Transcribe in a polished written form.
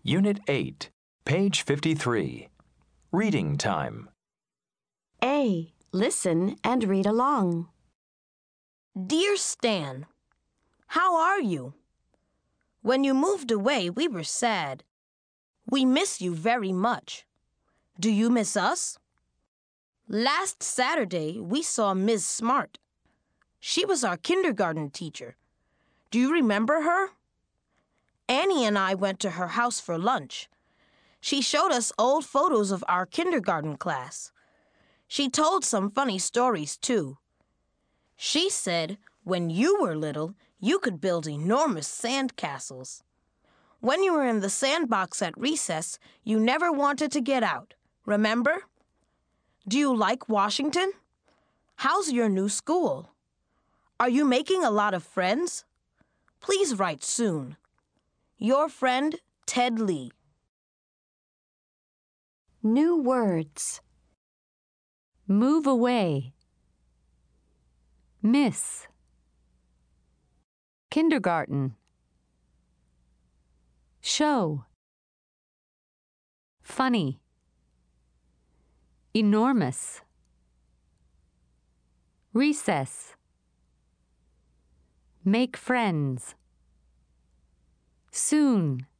Unit 8, page 53. Reading time. A. Listen and read along. Dear Stan, how are you? When you moved away, we were sad. We miss you very much. Do you miss us? Last Saturday, we saw Ms. Smart. She was our kindergarten teacher. Do you remember her? Annie and I went to her house for lunch. She showed us old photos of our kindergarten class. She told some funny stories, too. She said when you were little, you could build enormous sand castles. When you were in the sandbox at recess, you never wanted to get out. Remember? Do you like Washington? How's your new school? Are you making a lot of friends? Please write soon. Your friend, Ted Lee. New words. Move away. Miss. Kindergarten. Show. Funny. Enormous. Recess. Make friends. Soon.